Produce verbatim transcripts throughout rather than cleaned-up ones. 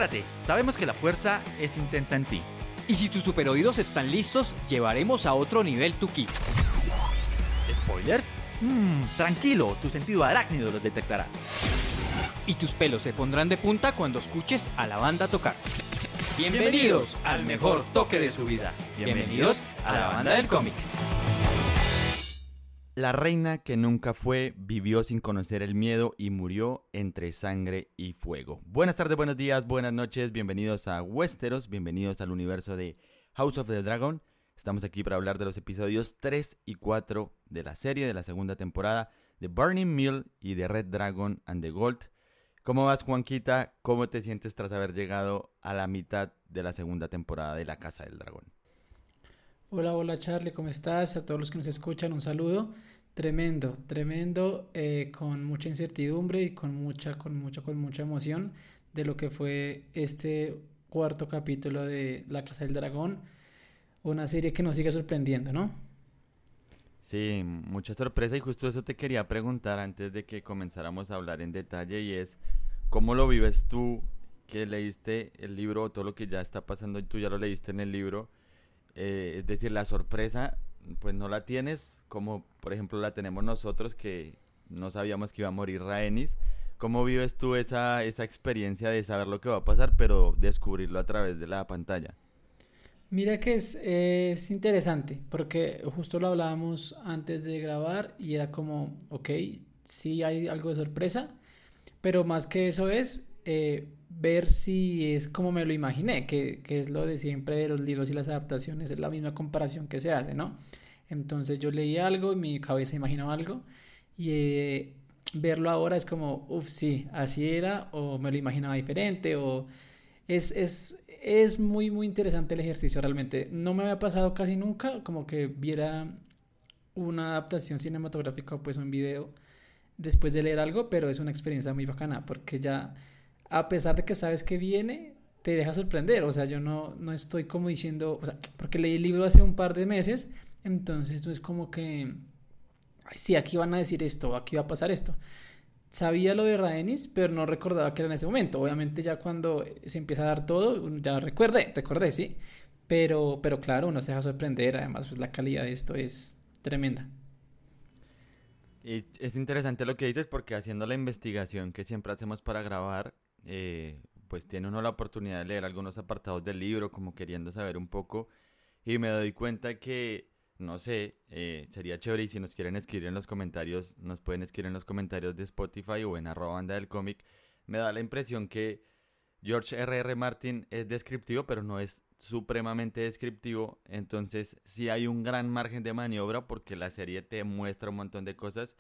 Prepárate, sabemos que la fuerza es intensa en ti. Y si tus superoídos están listos, llevaremos a otro nivel tu ki. ¿Spoilers? Mmm, tranquilo, tu sentido arácnido los detectará. Y tus pelos se pondrán de punta cuando escuches a la banda tocar. Bienvenidos al mejor toque de su vida. Bienvenidos a la banda del cómic. La reina que nunca fue vivió sin conocer el miedo y murió entre sangre y fuego. Buenas tardes, buenos días, buenas noches, bienvenidos a Westeros, bienvenidos al universo de House of the Dragon. Estamos aquí para hablar de los episodios tres y cuatro de la serie de la segunda temporada de Burning Mill y de Red Dragon and the Gold. ¿Cómo vas, Juanquita? ¿Cómo te sientes tras haber llegado a la mitad de la segunda temporada de La Casa del Dragón? Hola, hola Charlie, ¿cómo estás? A todos los que nos escuchan, un saludo. Tremendo, tremendo, eh, con mucha incertidumbre y con mucha, con mucha, con mucha emoción de lo que fue este cuarto capítulo de La Casa del Dragón. Una serie que nos sigue sorprendiendo, ¿no? Sí, mucha sorpresa, y justo eso te quería preguntar antes de que comenzáramos a hablar en detalle, y es ¿cómo lo vives tú que leíste el libro, todo lo que ya está pasando y tú ya lo leíste en el libro? Eh, es decir, la sorpresa pues no la tienes como por ejemplo la tenemos nosotros, que no sabíamos que iba a morir Rhaenys. ¿Cómo vives tú esa, esa experiencia de saber lo que va a pasar pero descubrirlo a través de la pantalla? Mira que es, es interesante, porque justo lo hablábamos antes de grabar y era como, ok, sí hay algo de sorpresa, pero más que eso es eh, ver si es como me lo imaginé, que, que es lo de siempre de los libros y las adaptaciones, es la misma comparación que se hace, ¿no? Entonces yo leí algo, mi cabeza imaginaba algo, y eh, verlo ahora es como, uff, sí, así era, o me lo imaginaba diferente, o es... es Es muy muy interesante el ejercicio realmente. No me había pasado casi nunca como que viera una adaptación cinematográfica o pues un video después de leer algo, pero es una experiencia muy bacana porque ya a pesar de que sabes que viene, te deja sorprender. O sea, yo no, no estoy como diciendo, o sea, porque leí el libro hace un par de meses, entonces no es como que, ay, sí, aquí van a decir esto, aquí va a pasar esto. Sabía lo de Rhaenys, pero no recordaba que era en ese momento. Obviamente ya cuando se empieza a dar todo, ya recuerdé, recordé, sí. Pero, pero claro, uno se deja sorprender. Además, pues la calidad de esto es tremenda. Y es interesante lo que dices, porque haciendo la investigación que siempre hacemos para grabar, eh, pues tiene uno la oportunidad de leer algunos apartados del libro, como queriendo saber un poco, y me doy cuenta que, no sé, eh, sería chévere, y si nos quieren escribir en los comentarios, nos pueden escribir en los comentarios de Spotify o en arroba banda del cómic. Me da la impresión que George R R. Martin es descriptivo, pero no es supremamente descriptivo. Entonces sí hay un gran margen de maniobra, porque la serie te muestra un montón de cosas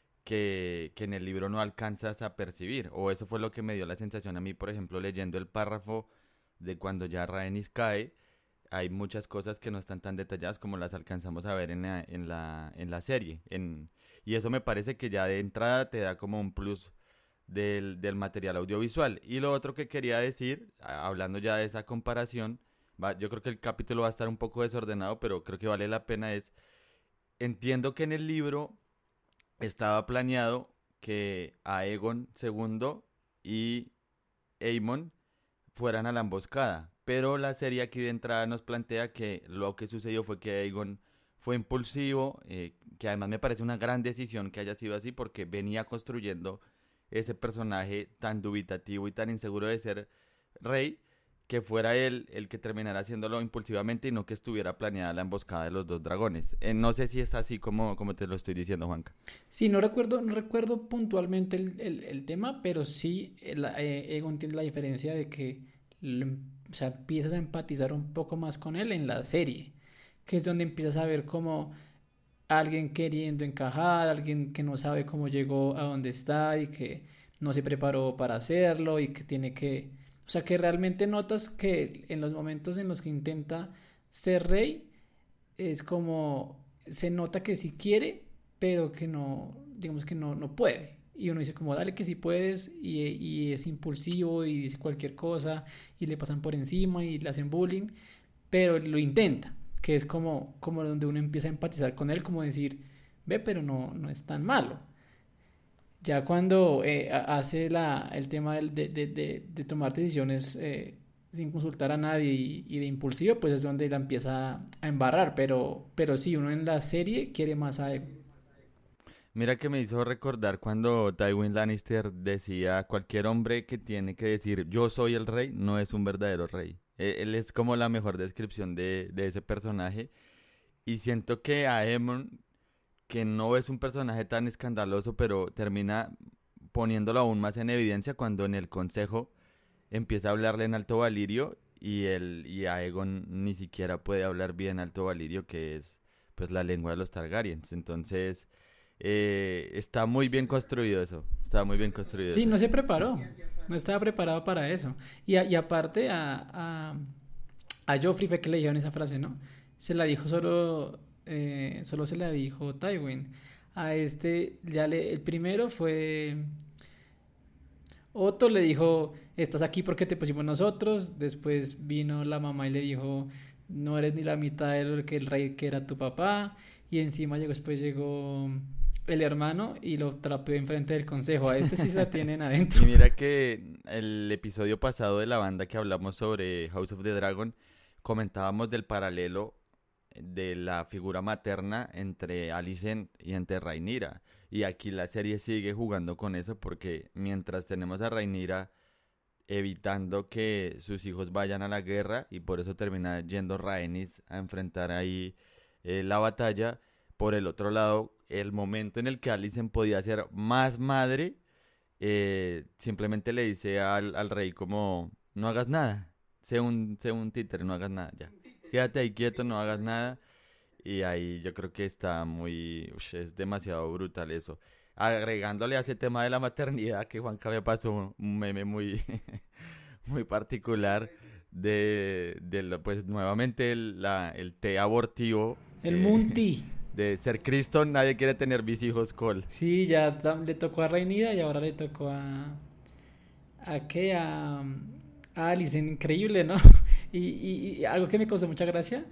que, que en el libro no alcanzas a percibir. O eso fue lo que me dio la sensación a mí, por ejemplo, leyendo el párrafo de cuando ya Rhaenys cae. Hay muchas cosas que no están tan detalladas como las alcanzamos a ver en la, en la, en la serie. En, y eso me parece que ya de entrada te da como un plus del, del material audiovisual. Y lo otro que quería decir, a- hablando ya de esa comparación, va, yo creo que el capítulo va a estar un poco desordenado, pero creo que vale la pena, es, entiendo que en el libro estaba planeado que Aegon segundo y Aemon fueran a la emboscada, pero la serie aquí de entrada nos plantea que lo que sucedió fue que Aegon fue impulsivo, eh, que además me parece una gran decisión que haya sido así, porque venía construyendo ese personaje tan dubitativo y tan inseguro de ser rey, que fuera él el que terminara haciéndolo impulsivamente y no que estuviera planeada la emboscada de los dos dragones. Eh, no sé si es así como, como te lo estoy diciendo, Juanca. Sí, no recuerdo, no recuerdo puntualmente el, el, el tema, pero sí el, eh, Egon tiene la diferencia de que lo em- o sea, empiezas a empatizar un poco más con él en la serie, que es donde empiezas a ver como alguien queriendo encajar, alguien que no sabe cómo llegó a donde está y que no se preparó para hacerlo y que tiene que, o sea, que realmente notas que en los momentos en los que intenta ser rey, es como, se nota que sí quiere, pero que no, digamos que no, no puede. Y uno dice como, dale que sí puedes, y, y es impulsivo y dice cualquier cosa y le pasan por encima y le hacen bullying, pero lo intenta, que es como, como donde uno empieza a empatizar con él, como decir, ve, pero no, no es tan malo. Ya cuando eh, ha- hace la, el tema del- de, de, de, de tomar decisiones eh, sin consultar a nadie y, y de impulsivo, pues es donde la empieza a embarrar. Pero, pero sí, uno en la serie quiere más a Ego. Mira que me hizo recordar cuando Tywin Lannister decía, cualquier hombre que tiene que decir yo soy el rey no es un verdadero rey. E- Él es como la mejor descripción de, de ese personaje. Y siento que a Aemon, que no es un personaje tan escandaloso, pero termina poniéndolo aún más en evidencia cuando en el consejo empieza a hablarle en Alto Valirio y, el, y Aegon ni siquiera puede hablar bien Alto Valirio, que es pues la lengua de los Targaryens. Entonces, eh, está muy bien construido eso. Está muy bien construido Sí, eso. no se preparó, no estaba preparado para eso. Y, a- y aparte a, a, a Joffrey fue que le dijeron esa frase, ¿no? Se la dijo solo, eh, solo se la dijo Tywin. A este, ya le, el primero fue Otto, le dijo, estás aquí porque te pusimos nosotros. Después vino la mamá y le dijo, no eres ni la mitad de lo que el rey que era tu papá. Y encima llegó, después llegó el hermano y lo trapeó enfrente del consejo. A este sí se la tienen adentro. Y mira que el episodio pasado de la banda que hablamos sobre House of the Dragon, comentábamos del paralelo de la figura materna entre Alicent y entre Rhaenyra. Y aquí la serie sigue jugando con eso porque mientras tenemos a Rhaenyra evitando que sus hijos vayan a la guerra y por eso termina yendo Rhaenys a enfrentar ahí eh, la batalla, por el otro lado, el momento en el que Alicent podía ser más madre, eh, simplemente le dice al, al rey como, no hagas nada, sé un, sé un títere, no hagas nada ya. Quédate ahí quieto, no hagas nada. Y ahí yo creo que está muy, ush, es demasiado brutal eso. Agregándole a ese tema de la maternidad, que Juanca me pasó un meme muy, muy particular de, de lo- pues nuevamente el, la, el té abortivo, El eh, Munti. de ser Cristo, nadie quiere tener mis hijos col. Sí, ya ta- le tocó a Reinida y ahora le tocó a... ¿A qué? A, a Alicent, increíble, ¿no? Y, y- y algo que me causó mucha gracia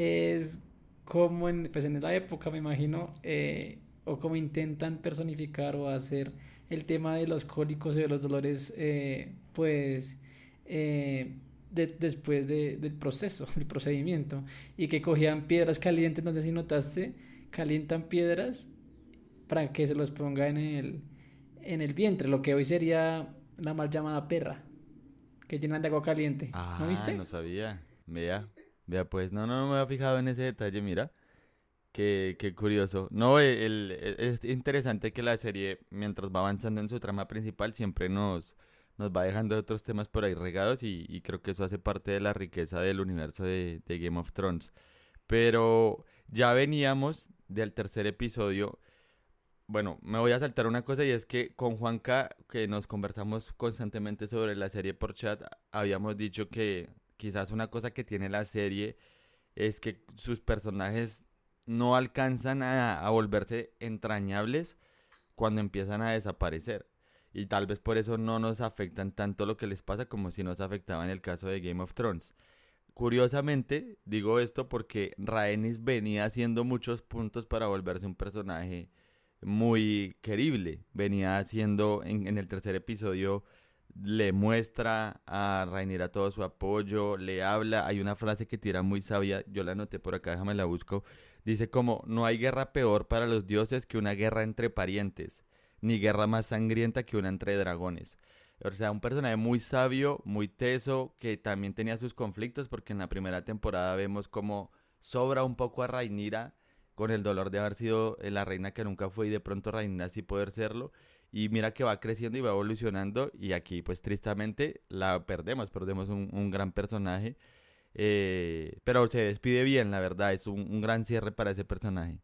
es cómo en, pues en la época, me imagino, eh, o cómo intentan personificar o hacer el tema de los cólicos y de los dolores, eh, pues, eh, de- después de- del proceso, del procedimiento, y que cogían piedras calientes, no sé si notaste, calientan piedras para que se los ponga en el, en el vientre, lo que hoy sería la mal llamada perra, que llenan de agua caliente. ¿No Ah, viste? no sabía. Vea, vea pues, no, no, no me había fijado en ese detalle, mira. Qué, qué curioso. No, el- el- es interesante que la serie, mientras va avanzando en su trama principal, siempre nos, nos va dejando otros temas por ahí regados y, y creo que eso hace parte de la riqueza del universo de, de Game of Thrones. Pero ya veníamos del tercer episodio. Bueno, me voy a saltar una cosa y es que con Juanca, que nos conversamos constantemente sobre la serie por chat, habíamos dicho que quizás una cosa que tiene la serie es que sus personajes no alcanzan a, a volverse entrañables cuando empiezan a desaparecer. Y tal vez por eso no nos afectan tanto lo que les pasa como si nos afectaba en el caso de Game of Thrones. Curiosamente, digo esto porque Rhaenys venía haciendo muchos puntos para volverse un personaje muy querible. Venía haciendo en, en el tercer episodio, le muestra a Rhaenyra todo su apoyo, le habla. Hay una frase que tira muy sabia, yo la anoté por acá, déjame la busco. Dice como, no hay guerra peor para los dioses que una guerra entre parientes, ni guerra más sangrienta que una entre dragones. O sea, un personaje muy sabio, muy teso, que también tenía sus conflictos, porque en la primera temporada vemos como sobra un poco a Rhaenyra con el dolor de haber sido eh, la reina que nunca fue y de pronto Rhaenyra sí poder serlo. Y mira que va creciendo y va evolucionando y aquí pues tristemente la perdemos, perdemos un, un gran personaje. Eh, pero se despide bien, la verdad, es un, un gran cierre para ese personaje.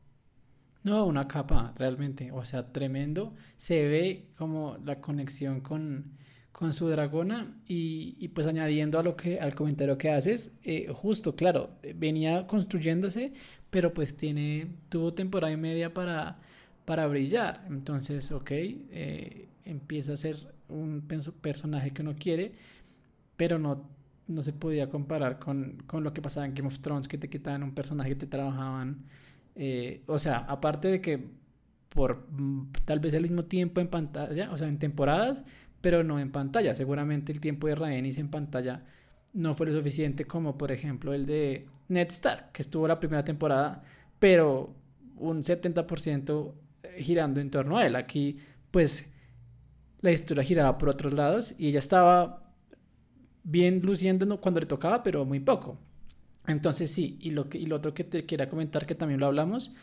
No, una capa, realmente. O sea, tremendo. Se ve como la conexión con, con su dragona y, y pues añadiendo a lo que, al comentario que haces, eh, justo, claro, eh, venía construyéndose, pero pues tiene, tuvo temporada y media para, para brillar. Entonces, ok, eh, empieza a ser un penso- personaje que uno quiere, pero no, no se podía comparar con, con lo que pasaba en Game of Thrones, que te quitaban un personaje que te trabajaban. Eh, o sea, aparte de que por mm, tal vez el mismo tiempo en pantalla, o sea, en temporadas, pero no en pantalla. Seguramente el tiempo de Rhaenys en pantalla no fue lo suficiente como, por ejemplo, el de Ned Stark, que estuvo la primera temporada, pero un setenta por ciento girando en torno a él. Aquí, pues, la historia giraba por otros lados y ella estaba bien luciendo ¿no? cuando le tocaba, pero muy poco. Entonces sí, y lo, que, y lo otro que te quería comentar, que también lo hablamos,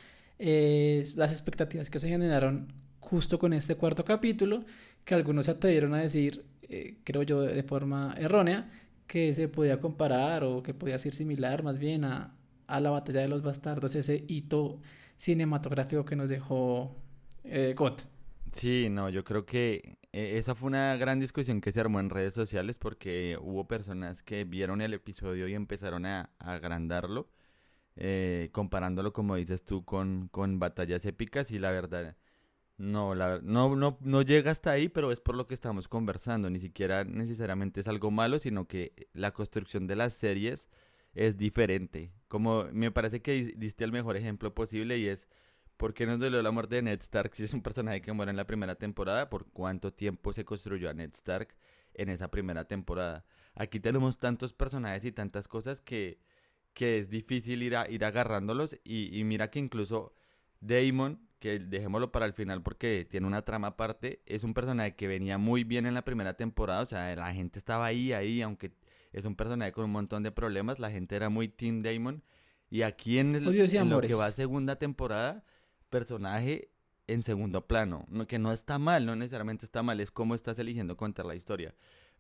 es las expectativas que se generaron justo con este cuarto capítulo, que algunos se atrevieron a decir, eh, creo yo de forma errónea, que se podía comparar o que podía ser similar más bien a, a la batalla de los bastardos, ese hito cinematográfico que nos dejó eh, G O T. Sí, no, yo creo que eh, esa fue una gran discusión que se armó en redes sociales porque hubo personas que vieron el episodio y empezaron a, a agrandarlo, eh, comparándolo, como dices tú, con, con batallas épicas y la verdad, no, la, ver- no, no, no llega hasta ahí, pero es por lo que estamos conversando, ni siquiera necesariamente es algo malo, sino que la construcción de las series es diferente. Como me parece que dis- diste el mejor ejemplo posible y es ¿por qué nos dolió la muerte de Ned Stark si es un personaje que muere en la primera temporada? ¿Por cuánto tiempo se construyó a Ned Stark en esa primera temporada? Aquí tenemos tantos personajes y tantas cosas que, que es difícil ir, a, ir agarrándolos y, y mira que incluso Daemon, que dejémoslo para el final porque tiene una trama aparte, es un personaje que venía muy bien en la primera temporada, o sea, la gente estaba ahí, ahí, aunque es un personaje con un montón de problemas, la gente era muy Team Daemon y aquí en, el- Odios y en lo que va a amores. segunda temporada personaje en segundo plano, no, que no está mal, no necesariamente está mal, es cómo estás eligiendo contar la historia.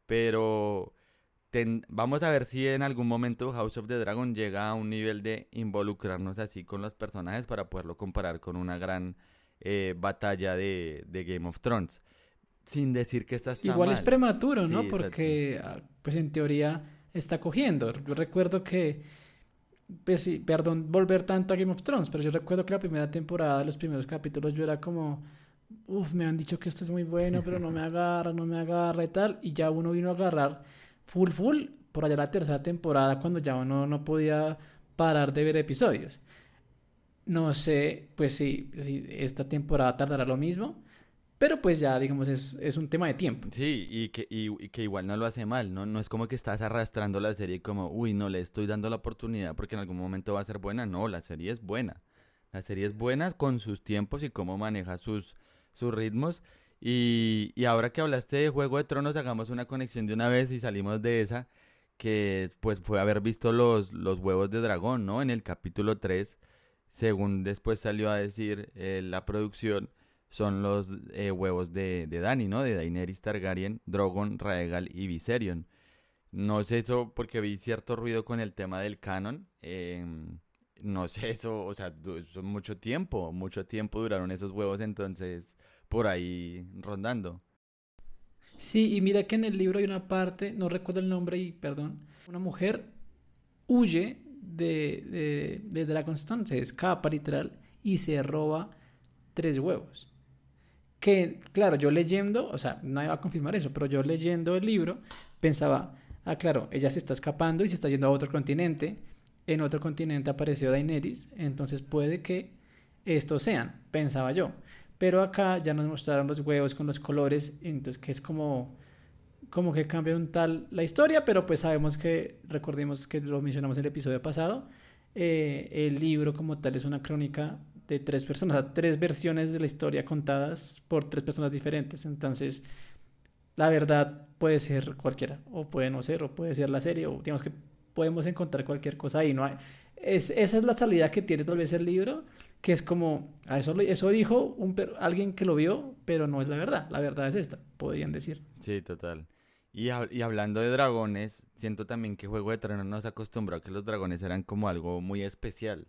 Pero ten- vamos a ver si en algún momento House of the Dragon llega a un nivel de involucrarnos así con los personajes para poderlo comparar con una gran eh, batalla de, de Game of Thrones. Sin decir que esta está Igual es mal. prematuro, Sí, ¿no? exacto. Porque, ah, pues en teoría está cogiendo. Yo recuerdo que, pues sí, perdón volver tanto a Game of Thrones, pero yo recuerdo que la primera temporada, los primeros capítulos, yo era como, uff, me han dicho que esto es muy bueno, pero no me agarra, no me agarra y tal. Y ya uno vino a agarrar full, full, por allá la tercera temporada, cuando ya uno no podía parar de ver episodios. No sé, pues sí, si esta temporada tardará lo mismo, pero pues ya, digamos, es, es un tema de tiempo. Sí, y que, y, y que igual no lo hace mal, ¿no? No es como que estás arrastrando la serie como, uy, no le estoy dando la oportunidad porque en algún momento va a ser buena. No, la serie es buena. La serie es buena con sus tiempos y cómo maneja sus, sus ritmos. Y, y ahora que hablaste de Juego de Tronos, hagamos una conexión de una vez y salimos de esa, que pues fue haber visto los, los huevos de dragón, ¿no? En el capítulo tres según después salió a decir eh, la producción son los eh, huevos de, de Dany, ¿no? De Daenerys Targaryen, Drogon, Rhaegal y Viserion. No sé eso porque vi cierto ruido con el tema del canon. em, no sé eso, o sea, du- son mucho tiempo, mucho tiempo duraron esos huevos entonces por ahí rondando. Sí, y mira que en el libro hay una parte, no recuerdo el nombre y perdón, una mujer huye de, de, de Dragonstone, se escapa literal y se roba tres huevos. Que, claro, yo leyendo, o sea, nadie va a confirmar eso, pero yo leyendo el libro pensaba, ah, claro, ella se está escapando y se está yendo a otro continente. En otro continente apareció Daenerys, entonces puede que estos sean, pensaba yo. Pero acá ya nos mostraron los huevos con los colores, entonces que es como, como que cambia un tal la historia, pero pues sabemos que, recordemos que lo mencionamos en el episodio pasado, eh, el libro como tal es una crónica de tres personas, o sea, tres versiones de la historia contadas por tres personas diferentes. Entonces, la verdad puede ser cualquiera, o puede no ser, o puede ser la serie, o digamos que podemos encontrar cualquier cosa ahí. No hay, es, esa es la salida que tiene tal vez el libro, que es como, a eso, eso dijo un, alguien que lo vio, pero no es la verdad. La verdad es esta, podrían decir. Sí, total. Y, hab- y hablando de dragones, siento también que Juego de Tronos nos acostumbró a que los dragones eran como algo muy especial.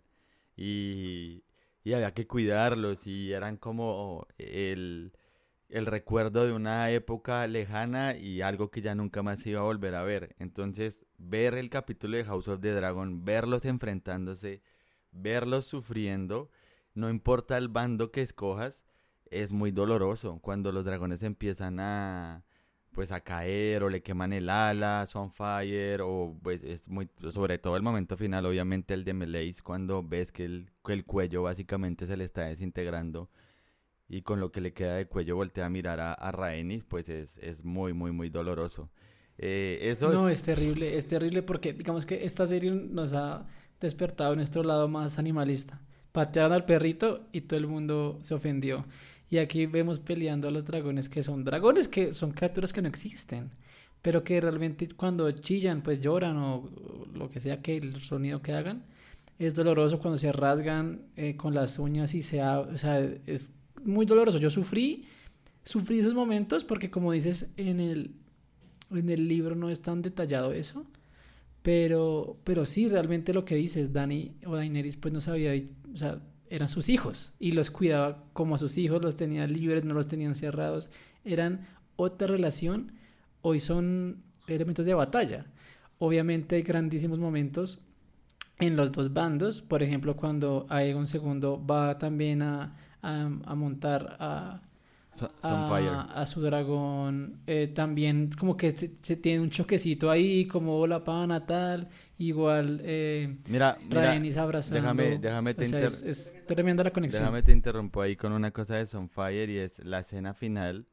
Y, y había que cuidarlos y eran como el, el recuerdo de una época lejana y algo que ya nunca más se iba a volver a ver. Entonces, ver el capítulo de House of the Dragon, verlos enfrentándose, verlos sufriendo, no importa el bando que escojas, es muy doloroso cuando los dragones empiezan a pues a caer o le queman el ala, son fire o pues es muy sobre todo el momento final, obviamente el de Meleis cuando ves que el, que el cuello básicamente se le está desintegrando y con lo que le queda de cuello voltea a mirar a, a Rhaenys, pues es, es muy, muy, muy doloroso. Eh, eso No, es... es terrible, es terrible porque digamos que esta serie nos ha despertado nuestro lado más animalista. Patearon al perrito y todo el mundo se ofendió. Y aquí vemos peleando a los dragones que son dragones, que son criaturas que no existen, pero que realmente cuando chillan, pues lloran o lo que sea que el sonido que hagan, es doloroso cuando se rasgan eh, con las uñas y se... ha- O sea, es muy doloroso. Yo sufrí, sufrí esos momentos porque como dices, en el, en el libro no es tan detallado eso. Pero, pero sí, realmente lo que dices, Dani o Daenerys, pues no sabía, o sea, eran sus hijos y los cuidaba como a sus hijos, los tenía libres, no los tenía encerrados, eran otra relación. Hoy son elementos de batalla. Obviamente hay grandísimos momentos en los dos bandos, por ejemplo, cuando Aegon segundo va también a, a, a montar a, So- Sunfire. a, a su dragón, eh, también como que se, se tiene un choquecito ahí, como la pana tal, igual eh, Mira, mira, Rhaenys abrazando, déjame, déjame o te sea, inter- es, es tremenda la conexión. déjame te interrumpo ahí con una cosa de Sunfire y es la escena final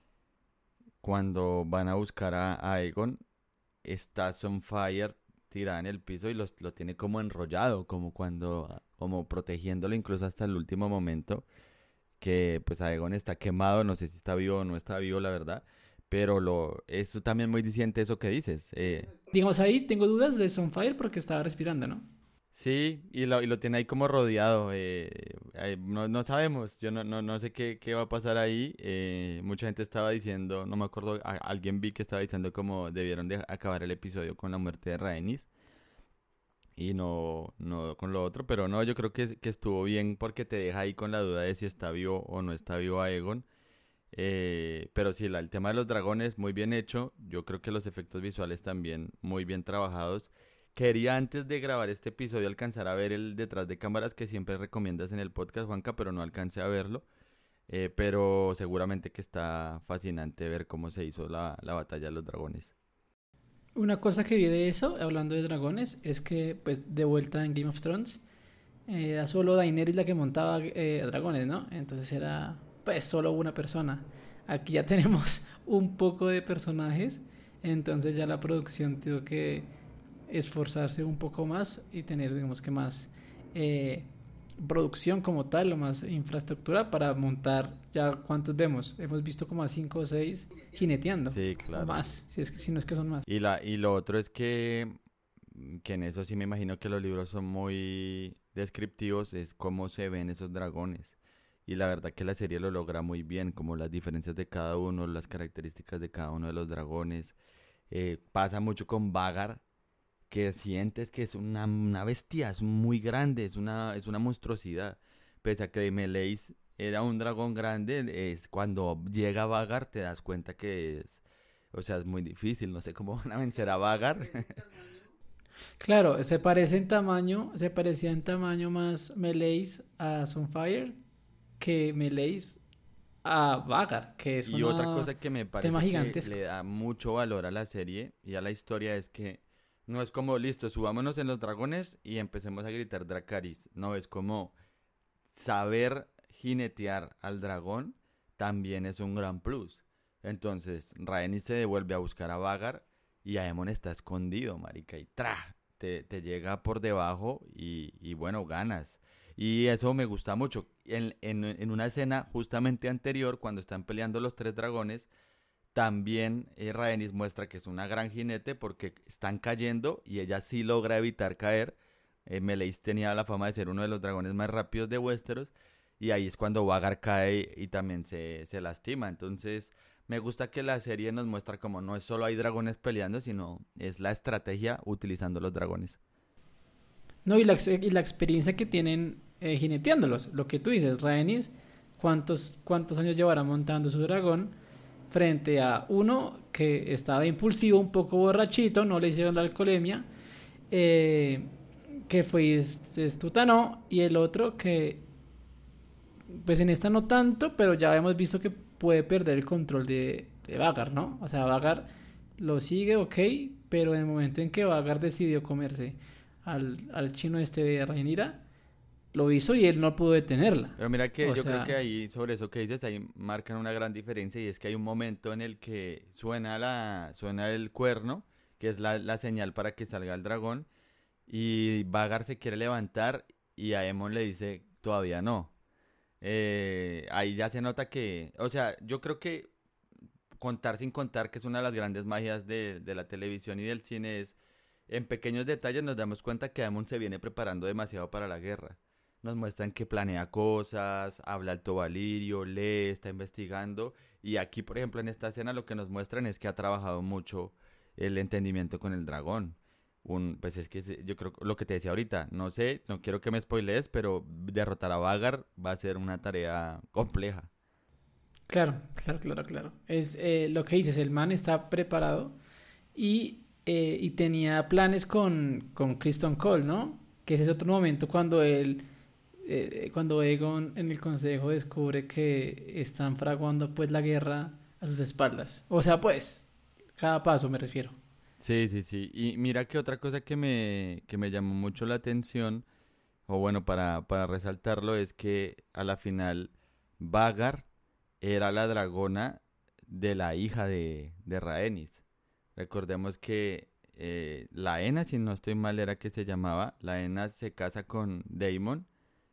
cuando van a buscar a, a Aegon, está Sunfire tirada en el piso y los, lo tiene como enrollado, como cuando, como protegiéndolo incluso hasta el último momento, que pues Aegon está quemado, no sé si está vivo o no está vivo, la verdad, pero lo, es también muy diciente eso que dices. Eh, Digamos ahí tengo dudas de Sunfire porque estaba respirando, ¿no? sí, y lo, y lo tiene ahí como rodeado, eh, eh, no, no sabemos, yo no, no, no sé qué, qué va a pasar ahí, eh, mucha gente estaba diciendo, no me acuerdo, a- alguien vi que estaba diciendo como debieron de acabar el episodio con la muerte de Rhaenys, y no, no con lo otro, pero no, yo creo que, que estuvo bien porque te deja ahí con la duda de si está vivo o no está vivo Aegon. Eh, pero sí, la- el tema de los dragones, muy bien hecho. Yo creo que los efectos visuales también muy bien trabajados. Quería antes de grabar este episodio alcanzar a ver el detrás de cámaras que siempre recomiendas en el podcast, Juanca, pero no alcancé a verlo. Eh, pero seguramente que está fascinante ver cómo se hizo la, la batalla de los dragones. Una cosa que vi de eso, hablando de dragones, es que pues de vuelta en Game of Thrones, eh, era solo Daenerys la que montaba eh, dragones, ¿no? Entonces era pues solo una persona. Aquí ya tenemos un poco de personajes, entonces ya la producción tuvo que esforzarse un poco más y tener, digamos que más eh, producción como tal, o más infraestructura para montar ya cuántos vemos. Hemos visto como a cinco o seis jineteando, Sí, o claro. más, si es que si no es que son más. Y, la, y lo otro es que, mm, que en eso sí me imagino que los libros son muy descriptivos, es cómo se ven esos dragones. Y la verdad que la serie lo logra muy bien, como las diferencias de cada uno, las características de cada uno de los dragones. Eh, pasa mucho con Vagar, que sientes que es una, una bestia, es muy grande, es una, es una monstruosidad. Pese a que Meleis era un dragón grande, es cuando llega Vagar te das cuenta que es, o sea, es muy difícil, no sé cómo van a vencer a Vagar. Claro, se parece en tamaño, se parecía en tamaño más Meleis a Sunfire que Meleis a Vagar, que es Y otra un cosa que me tema parece que gigantesco. le da mucho valor a la serie y a la historia es que no es como, listo, subámonos en los dragones y empecemos a gritar Dracarys. No, es como saber jinetear al dragón también es un gran plus. Entonces, Rhaenys se devuelve a buscar a Vagar y Aemon está escondido, marica, y ¡tra! Te, te llega por debajo y, y bueno, ganas. Y eso me gusta mucho. En, en, en una escena justamente anterior, cuando están peleando los tres dragones, también eh, Rhaenys muestra que es una gran jinete porque están cayendo y ella sí logra evitar caer. Eh, Meleis tenía la fama de ser uno de los dragones más rápidos de Westeros y ahí es cuando Vagar cae y también se, se lastima. Entonces me gusta que la serie nos muestra como no es solo hay dragones peleando, sino es la estrategia utilizando los dragones. No, y la, ex- y la experiencia que tienen eh, jineteándolos, lo que tú dices, Rhaenys, ¿cuántos, cuántos años llevará montando su dragón frente a uno que estaba impulsivo, un poco borrachito, no le hicieron la alcoholemia, eh, que fue y se estutanó, y el otro que, pues en esta no tanto, pero ya hemos visto que puede perder el control de, de Vagar, ¿no? O sea, Vagar lo sigue, ok, pero en el momento en que Vagar decidió comerse al, al chino este de Rhaenyra, lo hizo y él no pudo detenerla. Pero mira que O yo creo sea, que ahí, sobre eso que dices, ahí marcan una gran diferencia y es que hay un momento en el que suena la, suena el cuerno, que es la, la señal para que salga el dragón, y Vagar se quiere levantar y a Aemon le dice, todavía no. Eh, ahí ya se nota que, o sea, yo creo que contar sin contar, que es una de las grandes magias de, de la televisión y del cine, es en pequeños detalles nos damos cuenta que Aemon se viene preparando demasiado para la guerra. Nos muestran que planea cosas, habla alto valirio, lee, está investigando. Y aquí, por ejemplo, en esta escena lo que nos muestran es que ha trabajado mucho el entendimiento con el dragón. Un, pues es que se- yo creo que lo que te decía ahorita, no sé, no quiero que me spoilees, pero derrotar a Vagar va a ser una tarea compleja. claro, claro, claro, claro. Es eh, lo que dices, el man está preparado y, eh, y tenía planes con, con Criston Cole, ¿no? Que ese es otro momento cuando él, eh, cuando Aegon en el consejo descubre que están fraguando pues la guerra a sus espaldas. O sea, pues, cada paso me refiero. Sí, sí, sí. Y mira que otra cosa que me, que me llamó mucho la atención, o bueno, para, para resaltarlo, es que a la final Vagar era la dragona de la hija de, de Rhaenys. Recordemos que eh, Laena, si no estoy mal, era que se llamaba. Laena se casa con Daemon,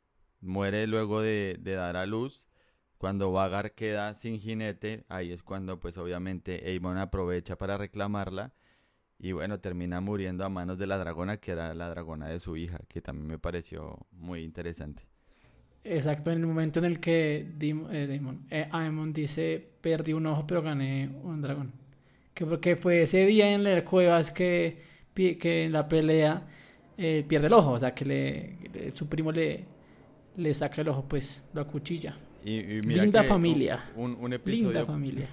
muere luego de, de dar a luz. Cuando Vagar queda sin jinete, ahí es cuando pues obviamente Aemon aprovecha para reclamarla y bueno, termina muriendo a manos de la dragona, que era la dragona de su hija, que también me pareció muy interesante. Exacto, en el momento en el que Dim- eh, Daemon, eh, Aemon dice, perdí un ojo pero gané un dragón. Que porque fue ese día en las cuevas que, pi- que en la pelea eh, pierde el ojo, o sea que le, le- su primo le, le saca el ojo, pues lo acuchilla. Y, y mira Linda que u- familia, un, un linda episodio, familia.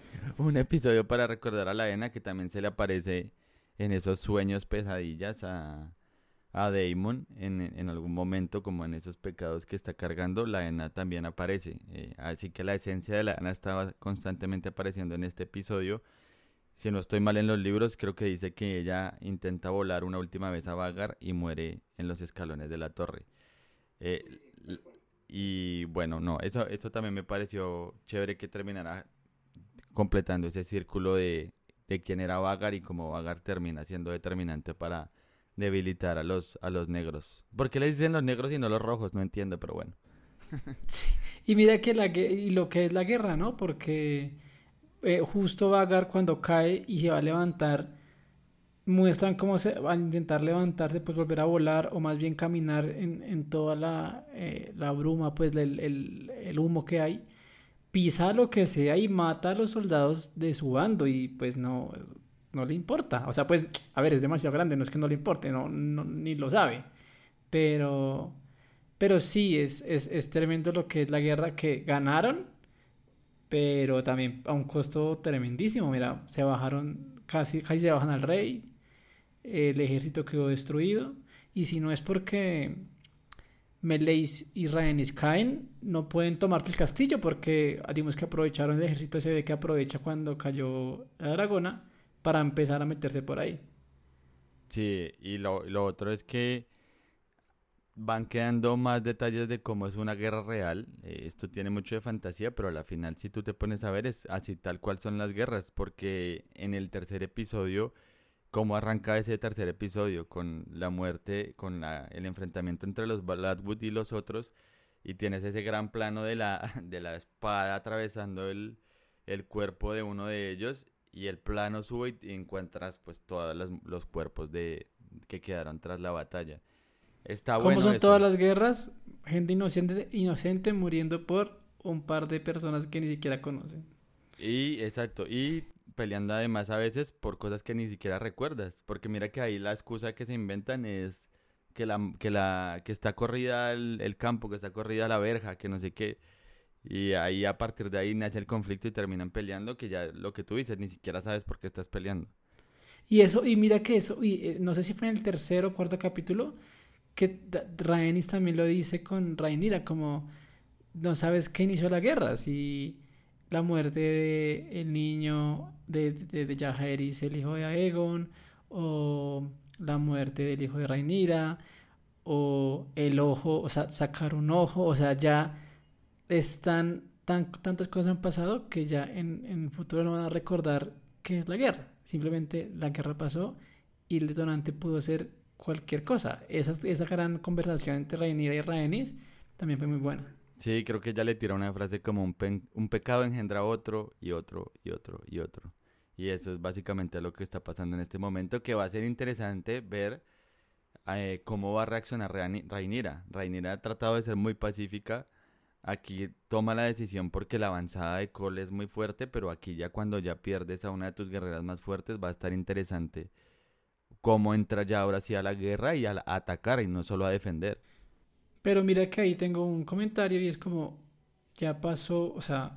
un episodio para recordar a Laena que también se le aparece en esos sueños pesadillas a, a Daemon en, en algún momento, como en esos pecados que está cargando, Laena también aparece. Eh, así que la esencia de Laena estaba constantemente apareciendo en este episodio. Si no estoy mal en los libros, creo que dice que ella intenta volar una última vez a Vagar y muere en los escalones de la torre. Eh, l- y bueno, no, eso, eso también me pareció chévere que terminara completando ese círculo de, de quién era Vagar y cómo Vagar termina siendo determinante para debilitar a los, a los negros. ¿Por qué le dicen los negros y no los rojos? No entiendo, pero bueno. Sí. Y mira que la, gue- y lo que es la guerra, ¿no? Porque eh, justo Vagar cuando cae y se va a levantar, muestran cómo se va a intentar levantarse, pues volver a volar o más bien caminar en, en toda la, eh, la bruma, pues el, el, el humo que hay, pisa lo que sea y mata a los soldados de su bando y pues no, no le importa. O sea, pues, a ver, es demasiado grande, no es que no le importe, no, no- ni lo sabe, pero, pero sí, es, es, es tremendo lo que es la guerra que ganaron, pero también a un costo tremendísimo. Mira, se bajaron, casi, casi se bajan al rey, el ejército quedó destruido. Y si no es porque Meleis y Rhaenys caen, no pueden tomarte el castillo porque digamos que aprovecharon el ejército, se ve que aprovecha cuando cayó Aragona para empezar a meterse por ahí. Sí, y lo, lo otro es que van quedando más detalles de cómo es una guerra real. Eh, esto tiene mucho de fantasía, pero a la final, si tú te pones a ver, es así tal cual son las guerras, porque en el tercer episodio, cómo arranca ese tercer episodio con la muerte, con la, el enfrentamiento entre los Blackwood y los otros, y tienes ese gran plano de la, de la espada atravesando el, el cuerpo de uno de ellos, y el plano sube y encuentras pues todos los, los cuerpos de que quedaron tras la batalla. Está Como bueno son todas eso. las guerras, gente inocente, inocente muriendo por un par de personas que ni siquiera conocen. Y exacto, y peleando además a veces por cosas que ni siquiera recuerdas, porque mira que ahí la excusa que se inventan es que la que la que está corrida el, el campo, que está corrida la verja, que no sé qué, y ahí a partir de ahí nace el conflicto y terminan peleando, que ya lo que tú dices, ni siquiera sabes por qué estás peleando. Y eso, y mira que eso, y eh, no sé si fue en el tercer o cuarto capítulo, que Da- Rhaenys también lo dice con Rhaenyra, como no sabes qué inició la guerra, si la muerte de el niño de, de, de Jaehaerys, el hijo de Aegon, o la muerte del hijo de Rhaenyra, o el ojo, o sea, sacar un ojo, o sea, ya están, tan, tantas cosas han pasado que ya en, en el futuro no van a recordar qué es la guerra. Simplemente la guerra pasó y el detonante pudo ser cualquier cosa. Esa, esa gran conversación entre Rhaenyra y Rhaenys también fue muy buena. Sí, creo que ella le tira una frase como un, pen- un pecado engendra otro y otro y otro y otro. Y eso es básicamente lo que está pasando en este momento, que va a ser interesante ver eh, cómo va a reaccionar Rhaeny- Rhaenyra. Rhaenyra ha tratado de ser muy pacífica. Aquí toma la decisión porque la avanzada de Cole es muy fuerte, pero aquí ya cuando ya pierdes a una de tus guerreras más fuertes va a estar interesante cómo entra ya ahora sí a la guerra y a, la- a atacar y no solo a defender. Pero mira que ahí tengo un comentario y es como, ya pasó, o sea,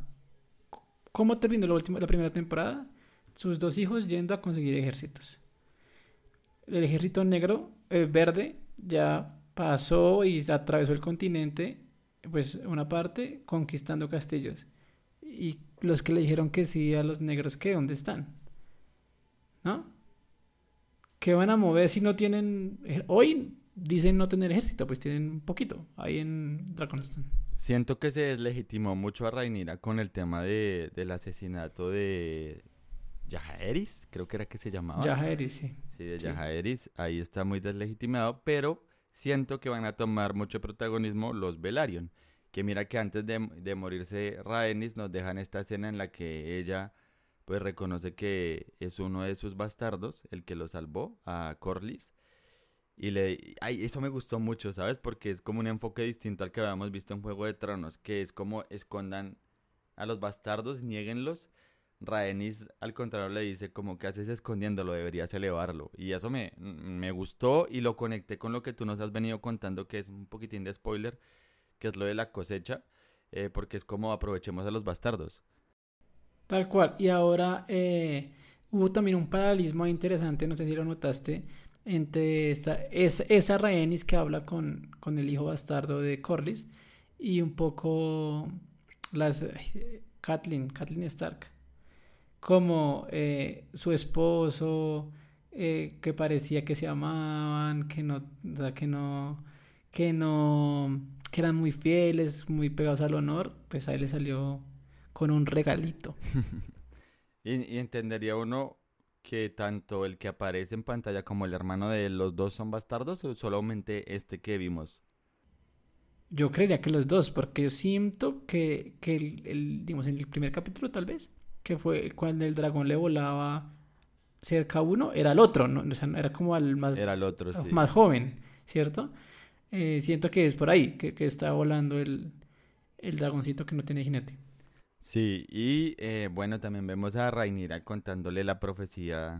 ¿cómo terminó la última, la primera temporada? Sus dos hijos yendo a conseguir ejércitos. El ejército negro, eh, verde, ya pasó y atravesó el continente, pues una parte, conquistando castillos. Y los que le dijeron que sí a los negros, ¿qué? ¿Dónde están? ¿No? ¿Qué van a mover si no tienen... ej- Hoy dicen no tener ejército, pues tienen un poquito ahí en Dragonstone. Siento que se deslegitimó mucho a Rhaenyra con el tema de, del asesinato de Jaehaerys, creo que era que se llamaba. Jaehaerys, sí. Sí, de Sí. Jaehaerys, ahí está muy deslegitimado, pero siento que van a tomar mucho protagonismo los Velaryon. Que mira que antes de, de morirse Rhaenys nos dejan esta escena en la que ella pues reconoce que es uno de sus bastardos el que lo salvó a Corlys. Y le, ay, eso me gustó mucho, ¿sabes? Porque es como un enfoque distinto al que habíamos visto en Juego de Tronos, que es como escondan a los bastardos, niéguenlos. Rhaenys al contrario le dice como que haces escondiéndolo, deberías elevarlo. Y eso me, me gustó y lo conecté con lo que tú nos has venido contando, que es un poquitín de spoiler, que es lo de la cosecha, eh, porque es como aprovechemos a los bastardos. Tal cual. Y ahora eh, hubo también un paralelismo interesante, no sé si lo notaste, entre esta, es, esa Rhaenys que habla con, con el hijo bastardo de Corlys y un poco las ay, Catelyn, Catelyn Stark, como eh, su esposo, eh, que parecía que se amaban, que no, o sea, que no, que no, que eran muy fieles, muy pegados al honor, pues a él le salió con un regalito. Y, y entendería uno que tanto el que aparece en pantalla como el hermano de él, los dos son bastardos o solamente este que vimos. Yo creería que los dos, porque yo siento que, que el, el, digamos, en el primer capítulo tal vez, que fue cuando el dragón le volaba cerca a uno, era el otro, ¿no? O sea, era como al Era el más, otro, sí. más joven, ¿cierto? Eh, siento que es por ahí, que, que está volando el, el dragoncito que no tiene jinete. Sí, y eh, bueno, también vemos a Rhaenyra contándole la profecía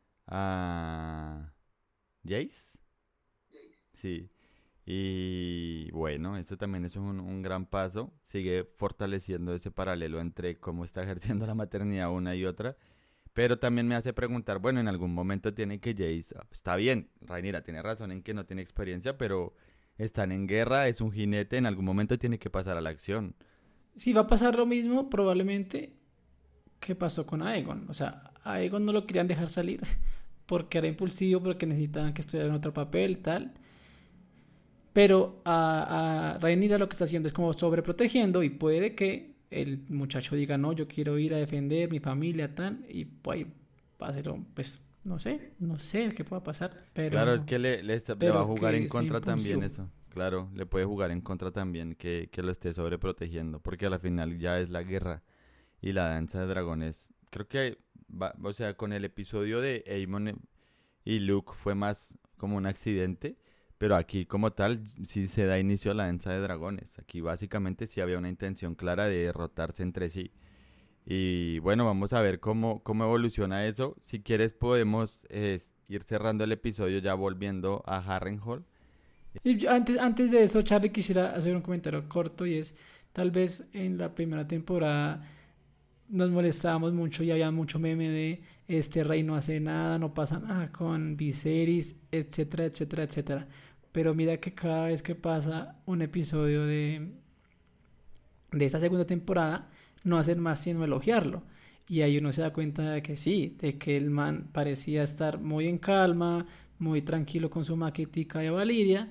a Jace. Sí, y bueno, eso también es un, un gran paso. Sigue fortaleciendo ese paralelo entre cómo está ejerciendo la maternidad una y otra. Pero también me hace preguntar, bueno, en algún momento tiene que Jace, ah, está bien, Rhaenyra tiene razón en que no tiene experiencia, pero están en guerra, es un jinete, en algún momento tiene que pasar a la acción. Sí, va a pasar lo mismo probablemente que pasó con Aegon. O sea, a Aegon no lo querían dejar salir porque era impulsivo, porque necesitaban que estuviera en otro papel y tal. Pero a, a Rhaenyra lo que está haciendo es como sobreprotegiendo y puede que el muchacho diga, no, yo quiero ir a defender mi familia, tal, y pues va a ser, un- pues, no sé, no sé qué pueda pasar, Claro, es pero, que le, le, está- le va a pero jugar en que sea contra también impulsivo. eso. Claro, le puede jugar en contra también que, que lo esté sobreprotegiendo, porque a la final ya es la guerra y la danza de dragones. Creo que, va, o sea, con el episodio de Aemon y Luke fue más como un accidente, pero aquí como tal sí se da inicio a la danza de dragones. Aquí básicamente sí había una intención clara de derrotarse entre sí. Y bueno, vamos a ver cómo, cómo evoluciona eso. Si quieres podemos eh, ir cerrando el episodio ya volviendo a Harrenhal. Y yo- antes, antes de eso, Charlie, quisiera hacer un comentario corto y es, tal vez en la primera temporada nos molestábamos mucho y había mucho meme de este rey no hace nada, no pasa nada con Viserys, etcétera, etcétera, etcétera. Pero mira que cada vez que pasa un episodio de, de esta segunda temporada, no hacen más sino elogiarlo. Y ahí uno se da cuenta de que sí, de que el man parecía estar muy en calma, muy tranquilo con su maquetica de Valiria,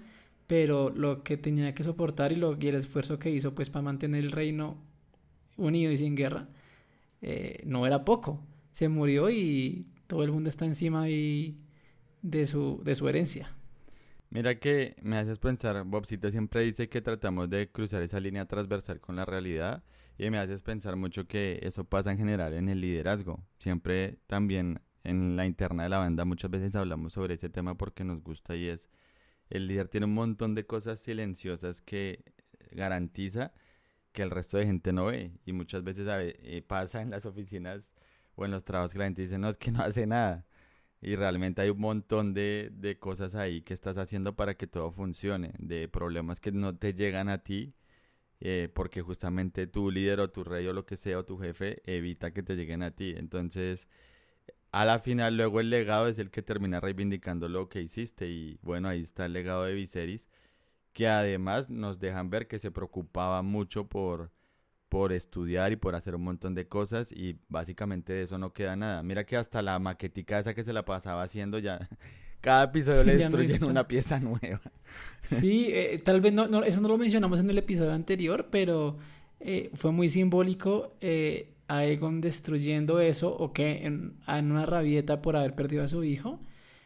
pero lo que tenía que soportar y, lo, y el esfuerzo que hizo pues para mantener el reino unido y sin guerra, eh, no era poco. Se murió y todo el mundo está encima y de su, de su herencia. Mira que me haces pensar, Bobcito siempre dice que tratamos de cruzar esa línea transversal con la realidad y me haces pensar mucho que eso pasa en general en el liderazgo. Siempre también en la interna de la banda muchas veces hablamos sobre ese tema porque nos gusta y es el líder tiene un montón de cosas silenciosas que garantiza que el resto de gente no ve y muchas veces a ve- eh, pasa en las oficinas o en los trabajos que la gente dice no, es que no hace nada. Y realmente hay un montón de, de cosas ahí que estás haciendo para que todo funcione, de problemas que no te llegan a ti, eh, porque justamente tu líder o tu rey o lo que sea o tu jefe evita que te lleguen a ti. Entonces, a la final, luego el legado es el que termina reivindicando lo que hiciste. Y bueno, ahí está el legado de Viserys, que además nos dejan ver que se preocupaba mucho por por estudiar y por hacer un montón de cosas y básicamente de eso no queda nada. Mira que hasta la maquetica esa que se la pasaba haciendo ya, cada episodio le Ya no destruyen una está. pieza nueva. Sí, eh, tal vez no, no, eso no lo mencionamos en el episodio anterior, pero eh, fue muy simbólico eh, Aegon destruyendo eso, o que en, en una rabieta por haber perdido a su hijo,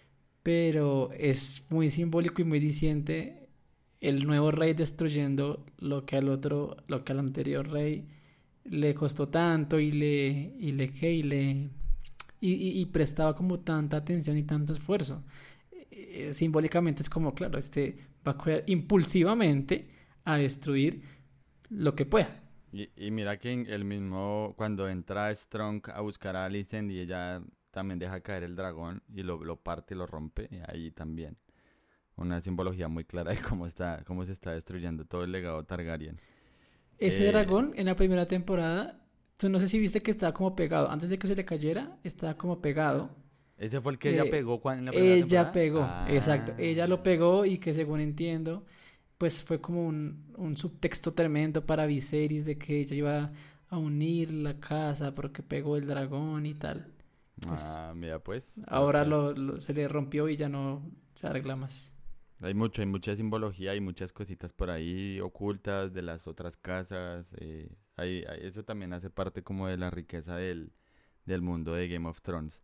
pero es muy simbólico y muy diciente el nuevo rey destruyendo lo que al otro, lo que al anterior rey le costó tanto y le, y le, ¿qué? y le, y, y- y prestaba como tanta atención y tanto esfuerzo. Eh, simbólicamente es como, claro, este va a coger impulsivamente a destruir lo que pueda. Y, y mira que en el mismo, cuando entra Strong a buscar a Alicent y ella también deja caer el dragón y lo, lo parte y lo rompe, y ahí también. Una simbología muy clara de cómo está, cómo se está destruyendo todo el legado Targaryen. Ese Eh, dragón en la primera temporada, tú no sé si viste que estaba como pegado, antes de que se le cayera, estaba como pegado. ¿Ese fue el que ella Eh, pegó cuan- en la primera ella temporada? pegó, exacto, ella lo Ah. pegó y que según entiendo, pues fue como un, un subtexto tremendo para Viserys de que ella iba a unir la casa porque pegó el dragón y tal. Pues Ah, mira pues, mira ahora pues. lo, lo- se le rompió y ya no se arregla más. Hay mucho, hay mucha simbología, hay muchas cositas por ahí ocultas de las otras casas. Eh, hay- hay- eso también hace parte como de la riqueza del, del mundo de Game of Thrones.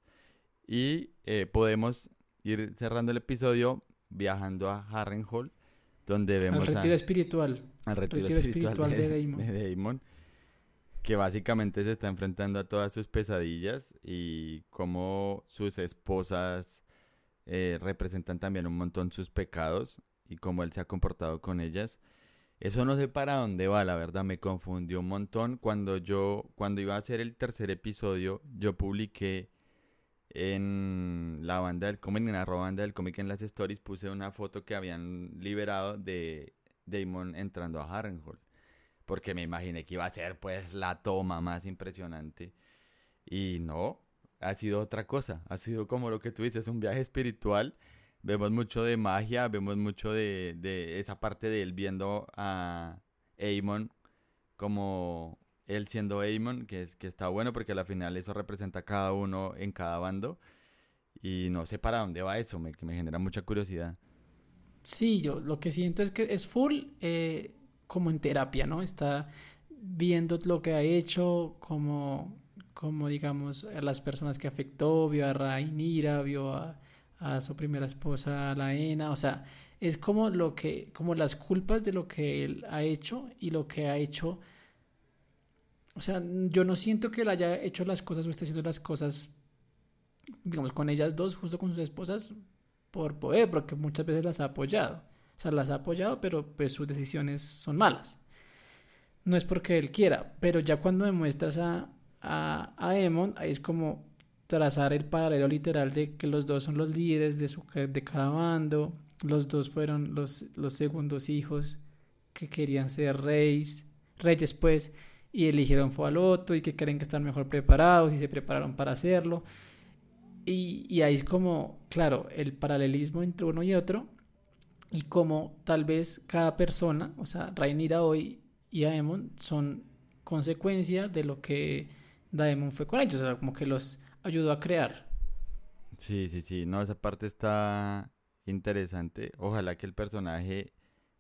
Y eh, podemos ir cerrando el episodio viajando a Harrenhal, donde Al vemos retiro a, espiritual, al retiro retiro espiritual espiritual de de, Daemon. de Daemon, que básicamente se está enfrentando a todas sus pesadillas y cómo sus esposas eh, representan también un montón sus pecados y cómo él se ha comportado con ellas. Eso no sé para dónde va, la verdad, me confundió un montón. Cuando yo, cuando iba a hacer el tercer episodio, yo publiqué en la banda del cómic, en la arroba banda del cómic en las stories, puse una foto que habían liberado de Damon entrando a Harrenhal. Porque me imaginé que iba a ser pues la toma más impresionante. Y no, ha sido otra cosa. Ha sido como lo que tú dices, un viaje espiritual. Vemos mucho de magia, vemos mucho de, de esa parte de él viendo a Aemon como él siendo Aemon, que, es, que está bueno porque al final eso representa a cada uno en cada bando. Y no sé para dónde va eso, me, que me genera mucha curiosidad. Sí, yo lo que siento es que es full eh, como en terapia, ¿no? Está viendo lo que ha hecho, como, como digamos, a las personas que afectó, vio a Rhaenyra, vio a, a su primera esposa, Laena, o sea, es como lo que, como las culpas de lo que él ha hecho y lo que ha hecho, o sea, yo no siento que él haya hecho las cosas o esté haciendo las cosas, digamos, con ellas dos, justo con sus esposas, por poder, porque muchas veces las ha apoyado. O sea, las ha apoyado, pero pues sus decisiones son malas. No es porque él quiera, pero ya cuando demuestras a, a, a Aemon, ahí es como trazar el paralelo literal de que los dos son los líderes de, su, de cada bando, los dos fueron los, los segundos hijos que querían ser reyes, reyes pues, y eligieron fue al otro y que creen que están mejor preparados y se prepararon para hacerlo. Y, y ahí es como, claro, el paralelismo entre uno y otro y como tal vez cada persona, o sea, Rhaenyra hoy y Aemon son consecuencia de lo que Daemon fue con ellos, o sea, como que los ayudó a crear. Sí, sí, sí, no, esa parte está interesante. Ojalá que el personaje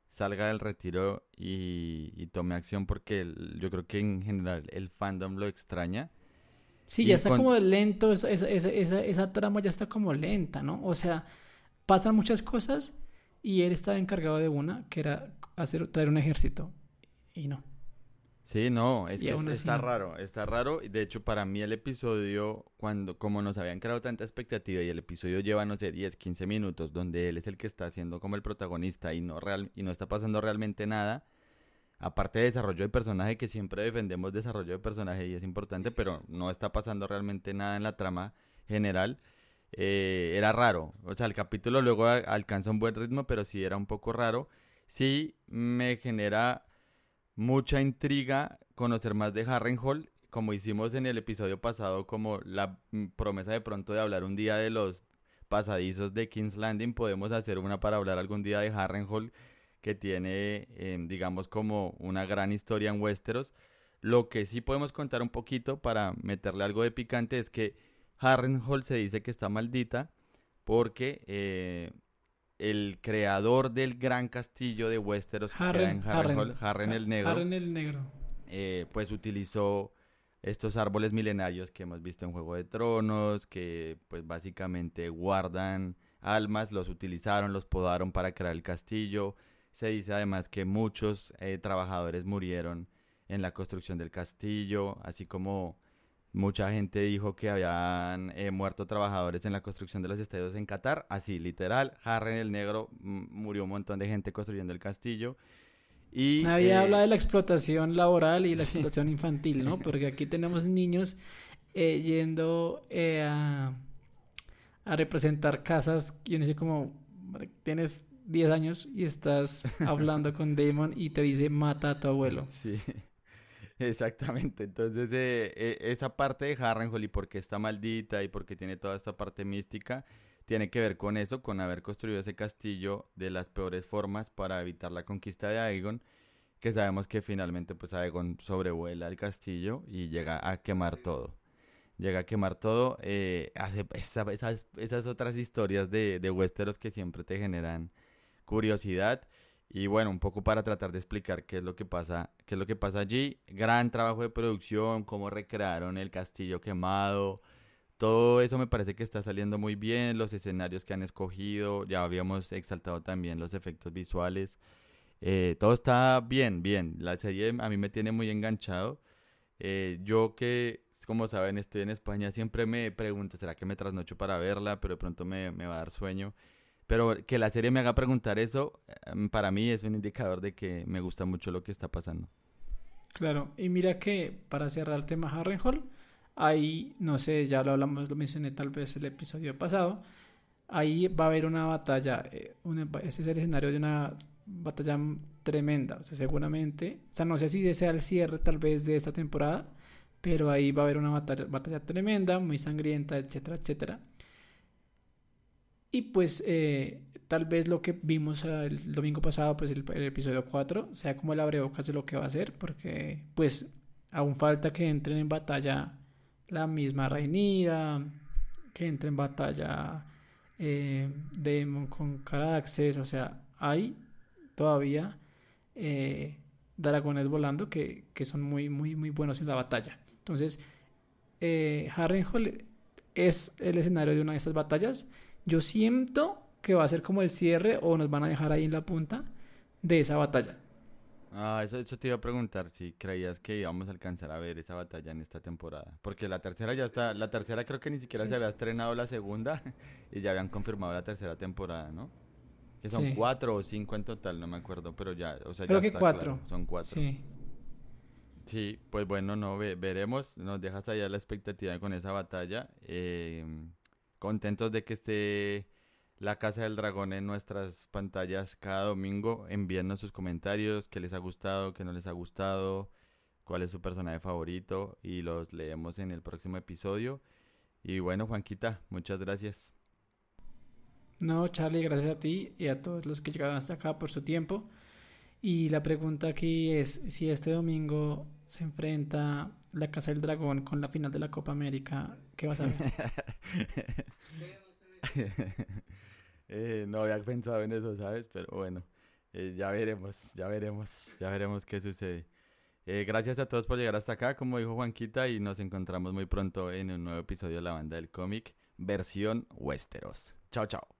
salga del retiro y, y tome acción porque el- yo creo que en general el fandom lo extraña. Sí, ya Y está con, como lento, esa, esa, esa, esa, esa trama ya está como lenta, ¿no? O sea, pasan muchas cosas y él estaba encargado de una, que era hacer, traer un ejército. Y no, Sí, no, es y que es- aún así está no. raro, está raro. y De hecho, para mí el episodio, cuando, como nos habían creado tanta expectativa y el episodio lleva, no sé, diez, quince minutos, donde él es el que está haciendo como el protagonista y no, real, y no está pasando realmente nada, aparte de desarrollo de personaje, que siempre defendemos desarrollo de personaje y es importante, pero no está pasando realmente nada en la trama general, eh, era raro. O sea, el capítulo luego a- alcanza un buen ritmo, pero sí era un poco raro. Sí me genera mucha intriga conocer más de Harrenhal, como hicimos en el episodio pasado, como la mm, promesa de pronto de hablar un día de los pasadizos de King's Landing, podemos hacer una para hablar algún día de Harrenhal, que tiene, em, digamos, como una gran historia en Westeros. Lo que sí podemos contar un poquito para meterle algo de picante es que Harrenhal se dice que está maldita porque eh, el creador del gran castillo de Westeros que queda en Harren, Harrenhal, Harren, Harren Ha- el Negro, Harren el negro. eh, pues utilizó estos árboles milenarios que hemos visto en Juego de Tronos, que pues básicamente guardan almas, los utilizaron, los podaron para crear el castillo. Se dice además que muchos eh, trabajadores murieron en la construcción del castillo, así como mucha gente dijo que habían eh, muerto trabajadores en la construcción de los estadios en Qatar, así literal, Harren el Negro mm, murió un montón de gente construyendo el castillo y Nadie habla eh, de la explotación laboral y la sí, explotación infantil, ¿no? Porque aquí tenemos niños eh, yendo eh, a, a representar casas y uno dice como, tienes diez años y estás hablando con Damon y te dice mata a tu abuelo. sí, exactamente. Entonces, eh, eh, esa parte de Harrenhal y por qué está maldita y por qué tiene toda esta parte mística, tiene que ver con eso, con haber construido ese castillo de las peores formas para evitar la conquista de Aegon, que sabemos que finalmente pues Aegon sobrevuela el castillo y llega a quemar todo. Llega a quemar todo, eh, hace esa- esas, esas otras historias de, de Westeros que siempre te generan curiosidad. Y bueno, un poco para tratar de explicar qué es lo que pasa, qué es lo que pasa allí. Gran trabajo de producción, cómo recrearon el castillo quemado. Todo eso me parece que está saliendo muy bien, los escenarios que han escogido, ya habíamos exaltado también los efectos visuales. Eh, todo está bien, bien. La serie a mí me tiene muy enganchado. Eh, yo que, como saben, estoy en España, siempre me pregunto, ¿será que me trasnocho para verla? Pero de pronto me, me va a dar sueño. Pero que la serie me haga preguntar eso, em, para mí es un indicador de que me gusta mucho lo que está pasando. Claro, y mira que para cerrar el tema Harrenhal, ahí, no sé, ya lo hablamos, lo mencioné tal vez el episodio pasado, ahí va a haber una batalla, eh, una- ese es el escenario de una batalla m- tremenda, o sea, seguramente, o sea, no sé si ese sea el cierre tal vez de esta temporada, pero ahí va a haber una batalla, batalla tremenda, muy sangrienta, etcétera, etcétera. Y pues eh, tal vez lo que vimos eh, el domingo pasado, pues el, el episodio cuatro sea como el abrebocas de lo que va a ser, porque pues aún falta que entren en batalla la misma Rhaenyra, que entre en batalla eh, Daemon con Caraxes, o sea, hay todavía eh, dragones volando que, que son muy, muy, muy buenos en la batalla. Entonces, eh, Harrenhal es el escenario de una de estas batallas. Yo siento que va a ser como el cierre o nos van a dejar ahí en la punta de esa batalla. Ah, eso, eso te iba a preguntar si creías que íbamos a alcanzar a ver esa batalla en esta temporada. Porque la tercera ya está, la tercera creo que ni siquiera se Sí. había estrenado la segunda y ya habían confirmado la tercera temporada, ¿no? Que son Sí, cuatro o cinco en total, no me acuerdo, pero ya, o sea, ya creo que está claro, cuatro. son cuatro. Sí. Sí, pues bueno, no, ve- veremos, nos dejas allá la expectativa con esa batalla. eh, contentos de que esté la Casa del Dragón en nuestras pantallas cada domingo. Envíennos sus comentarios, qué les ha gustado, qué no les ha gustado, cuál es su personaje favorito y los leemos en el próximo episodio. Y bueno, Juanquita, muchas gracias. No, Charlie, gracias a ti y a todos los que llegaron hasta acá por su tiempo. Y la pregunta aquí es si este domingo se enfrenta la Casa del Dragón con la final de la Copa América, ¿qué vas a ver? Eh, no había pensado en eso, ¿sabes? Pero bueno, Eh, ya veremos, ya veremos, ya veremos qué sucede. Eh, gracias a todos por llegar hasta acá, como dijo Juanquita, y nos encontramos muy pronto en un nuevo episodio de La Banda del Cómic, versión Westeros. Chao, chao.